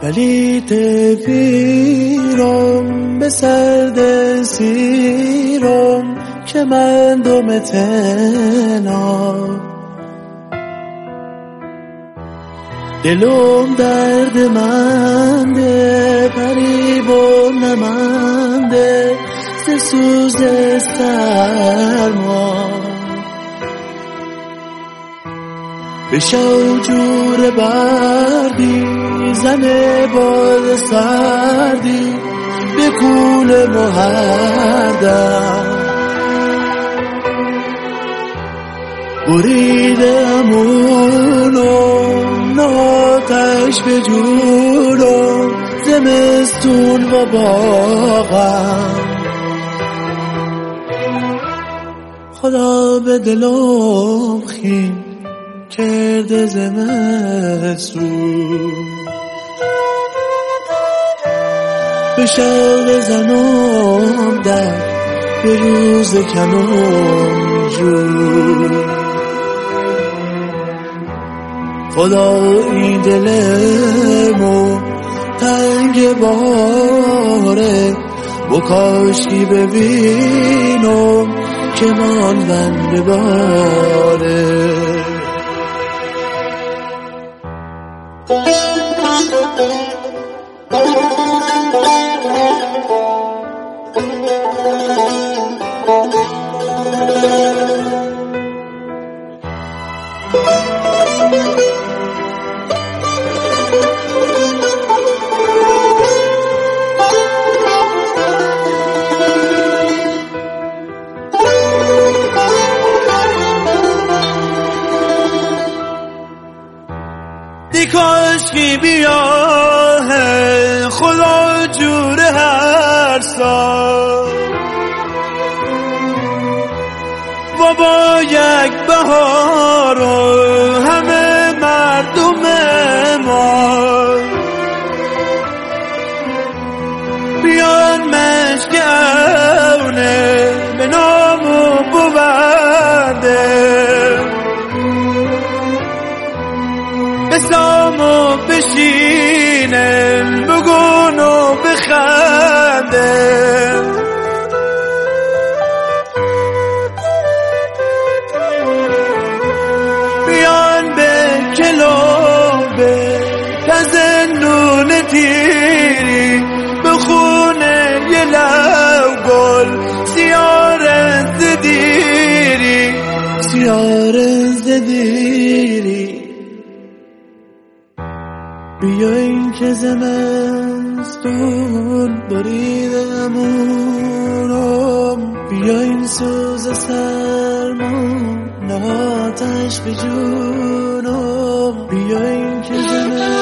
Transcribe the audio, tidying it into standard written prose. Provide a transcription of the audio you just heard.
ولی تفیرم به سرد سیرم که من دومتنا دلم درد منده پریبم نمنده ز سوز سرما بشو جور بردی زن باد سردی به کول مهردم بریده امونم ناتش به جونم زمستون و باغم خدا به دلم خین کرده زمستون به شوق زنم در به روز کنم جون خدا این دلمو تنگ باره بکاشکی ببینم که من بنده باره کاشکی بیاه خدا جور هر سال و با یک بهار همه مردم ما بیان مشکونه به نام و بونده بسام و بشینم بگون و بخندم بیان به کلوبه تزنون تیری بخونه یه لو گل سیار زدیری سیار زدیری بیاین که زمستون بریده امونم بیاین سوز سرمون ناتش به جونم بیاین که زمستون